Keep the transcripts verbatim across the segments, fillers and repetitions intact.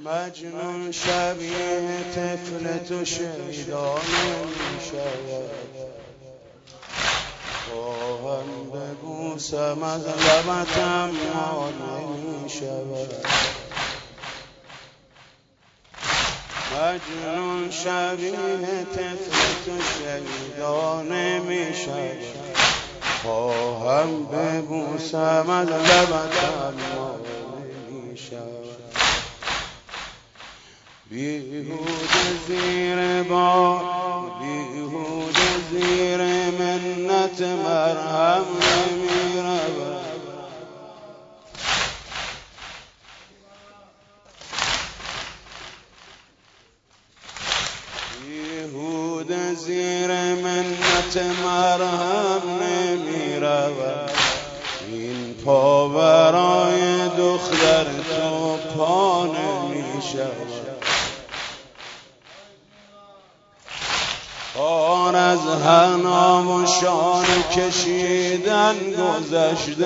مجنون شبیه طفل تو شیدا نمی‌شود. خواهم ببوسم از لبت اما نمی‌شود. مجنون شبیه طفل تو شیدا نمی‌شود. خواهم ببوسم از لبت اما نمی‌شود. بیهوده زیر بار، بیهوده زیر منت مرهم نمی‌رود. بیهوده زیر منت مرهم نمی‌رود. این پا برای دختر تو پا نمی‌شود. آن از حنا و شانه کشیدن گذشته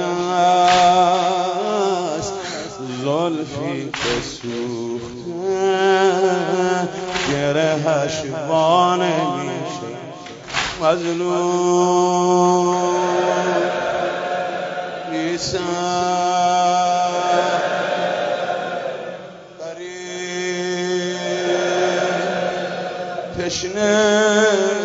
است. زلفی که سوخته گرهش وا نمیشه. مظلوم نیستم غریب تشنه